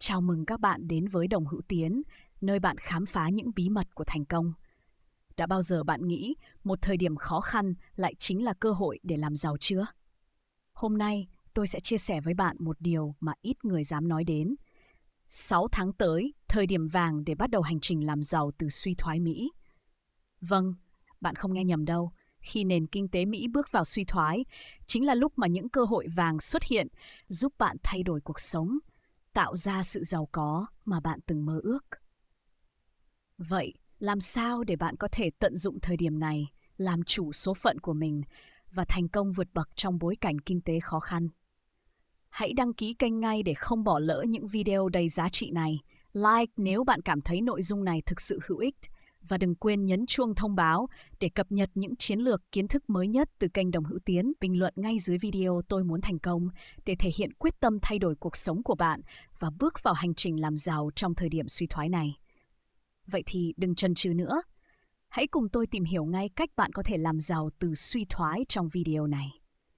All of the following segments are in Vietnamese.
Chào mừng các bạn đến với Đồng Hữu Tiến, nơi bạn khám phá những bí mật của thành công. Đã bao giờ bạn nghĩ một thời điểm khó khăn lại chính là cơ hội để làm giàu chưa? Hôm nay, tôi sẽ chia sẻ với bạn một điều mà ít người dám nói đến. 6 tháng tới, thời điểm vàng để bắt đầu hành trình làm giàu từ suy thoái Mỹ. Vâng, bạn không nghe nhầm đâu. Khi nền kinh tế Mỹ bước vào suy thoái, chính là lúc mà những cơ hội vàng xuất hiện, giúp bạn thay đổi cuộc sống, tạo ra sự giàu có mà bạn từng mơ ước. Vậy, làm sao để bạn có thể tận dụng thời điểm này, làm chủ số phận của mình và thành công vượt bậc trong bối cảnh kinh tế khó khăn? Hãy đăng ký kênh ngay để không bỏ lỡ những video đầy giá trị này. Like nếu bạn cảm thấy nội dung này thực sự hữu ích. Và đừng quên nhấn chuông thông báo để cập nhật những chiến lược kiến thức mới nhất từ kênh Đồng Hữu Tiến. Bình luận ngay dưới video "Tôi muốn thành công" để thể hiện quyết tâm thay đổi cuộc sống của bạn và bước vào hành trình làm giàu trong thời điểm suy thoái này. Vậy thì đừng chần chừ nữa. Hãy cùng tôi tìm hiểu ngay cách bạn có thể làm giàu từ suy thoái trong video này.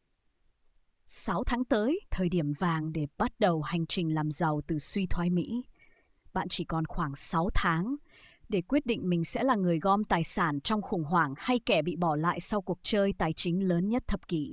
6 tháng tới, thời điểm vàng để bắt đầu hành trình làm giàu từ suy thoái Mỹ. Bạn chỉ còn khoảng 6 tháng để quyết định mình sẽ là người gom tài sản trong khủng hoảng hay kẻ bị bỏ lại sau cuộc chơi tài chính lớn nhất thập kỷ.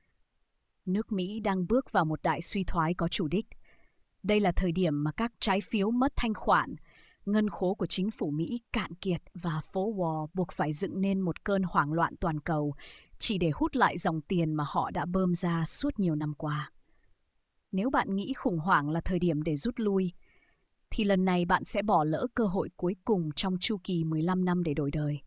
Nước Mỹ đang bước vào một đại suy thoái có chủ đích. Đây là thời điểm mà các trái phiếu mất thanh khoản, ngân khố của chính phủ Mỹ cạn kiệt và phố Wall buộc phải dựng nên một cơn hoảng loạn toàn cầu chỉ để hút lại dòng tiền mà họ đã bơm ra suốt nhiều năm qua. Nếu bạn nghĩ khủng hoảng là thời điểm để rút lui, thì lần này bạn sẽ bỏ lỡ cơ hội cuối cùng trong chu kỳ 15 năm để đổi đời.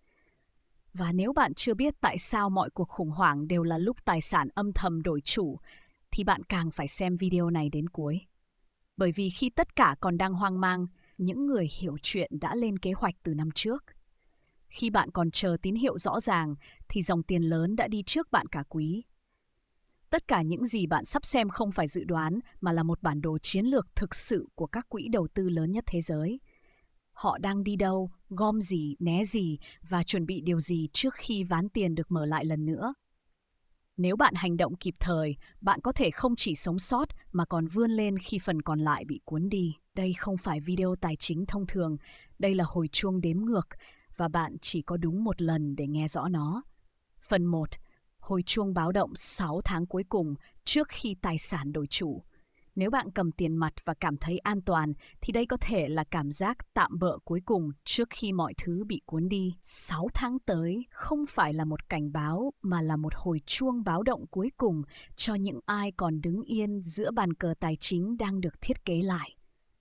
Và nếu bạn chưa biết tại sao mọi cuộc khủng hoảng đều là lúc tài sản âm thầm đổi chủ, thì bạn càng phải xem video này đến cuối. Bởi vì khi tất cả còn đang hoang mang, những người hiểu chuyện đã lên kế hoạch từ năm trước. Khi bạn còn chờ tín hiệu rõ ràng, thì dòng tiền lớn đã đi trước bạn cả quý. Tất cả những gì bạn sắp xem không phải dự đoán mà là một bản đồ chiến lược thực sự của các quỹ đầu tư lớn nhất thế giới. Họ đang đi đâu, gom gì, né gì và chuẩn bị điều gì trước khi ván tiền được mở lại lần nữa. Nếu bạn hành động kịp thời, bạn có thể không chỉ sống sót mà còn vươn lên khi phần còn lại bị cuốn đi. Đây không phải video tài chính thông thường, đây là hồi chuông đếm ngược và bạn chỉ có đúng một lần để nghe rõ nó. Phần 1. Hồi chuông báo động 6 tháng cuối cùng trước khi tài sản đổi chủ. Nếu bạn cầm tiền mặt và cảm thấy an toàn, thì đây có thể là cảm giác tạm bợ cuối cùng trước khi mọi thứ bị cuốn đi. 6 tháng tới không phải là một cảnh báo mà là một hồi chuông báo động cuối cùng cho những ai còn đứng yên giữa bàn cờ tài chính đang được thiết kế lại.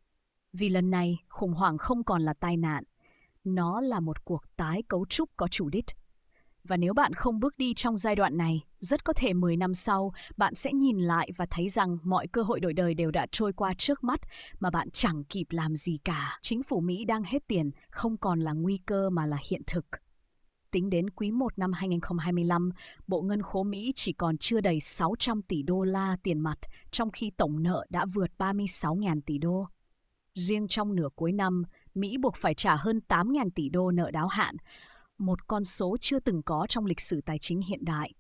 Vì lần này, khủng hoảng không còn là tai nạn. Nó là một cuộc tái cấu trúc có chủ đích. Và nếu bạn không bước đi trong giai đoạn này, rất có thể 10 năm sau, bạn sẽ nhìn lại và thấy rằng mọi cơ hội đổi đời đều đã trôi qua trước mắt mà bạn chẳng kịp làm gì cả. Chính phủ Mỹ đang hết tiền, không còn là nguy cơ mà là hiện thực. Tính đến quý 1 năm 2025, Bộ Ngân khố Mỹ chỉ còn chưa đầy 600 tỷ đô la tiền mặt, trong khi tổng nợ đã vượt 36.000 tỷ đô. Riêng trong nửa cuối năm, Mỹ buộc phải trả hơn 8.000 tỷ đô nợ đáo hạn, một con số chưa từng có trong lịch sử tài chính hiện đại.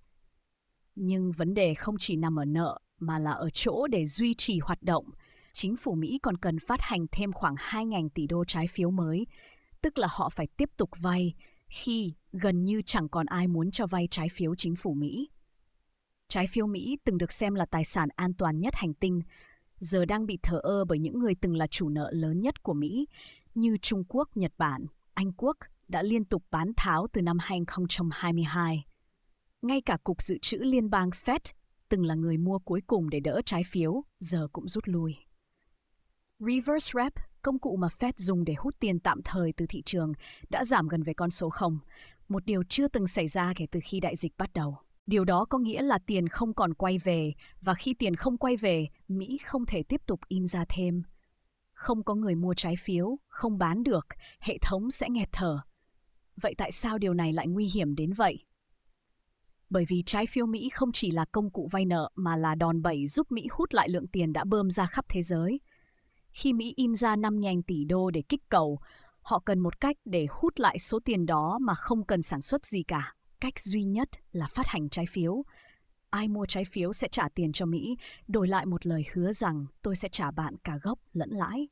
Nhưng vấn đề không chỉ nằm ở nợ mà là ở chỗ để duy trì hoạt động, chính phủ Mỹ còn cần phát hành thêm khoảng 2.000 tỷ đô trái phiếu mới, tức là họ phải tiếp tục vay khi gần như chẳng còn ai muốn cho vay trái phiếu chính phủ Mỹ. Trái phiếu Mỹ từng được xem là tài sản an toàn nhất hành tinh, giờ đang bị thờ ơ bởi những người từng là chủ nợ lớn nhất của Mỹ như Trung Quốc, Nhật Bản, Anh Quốc đã liên tục bán tháo từ năm 2022. Ngay cả Cục Dự trữ Liên bang Fed, từng là người mua cuối cùng để đỡ trái phiếu, giờ cũng rút lui. Reverse rep, công cụ mà Fed dùng để hút tiền tạm thời từ thị trường, đã giảm gần về con số 0, một điều chưa từng xảy ra kể từ khi đại dịch bắt đầu. Điều đó có nghĩa là tiền không còn quay về, và khi tiền không quay về, Mỹ không thể tiếp tục in ra thêm. Không có người mua trái phiếu, không bán được, hệ thống sẽ nghẹt thở. Vậy tại sao điều này lại nguy hiểm đến vậy? Bởi vì trái phiếu Mỹ không chỉ là công cụ vay nợ mà là đòn bẩy giúp Mỹ hút lại lượng tiền đã bơm ra khắp thế giới. Khi Mỹ in ra 5.000 tỷ đô để kích cầu, họ cần một cách để hút lại số tiền đó mà không cần sản xuất gì cả. Cách duy nhất là phát hành trái phiếu. Ai mua trái phiếu sẽ trả tiền cho Mỹ, đổi lại một lời hứa rằng tôi sẽ trả bạn cả gốc lẫn lãi.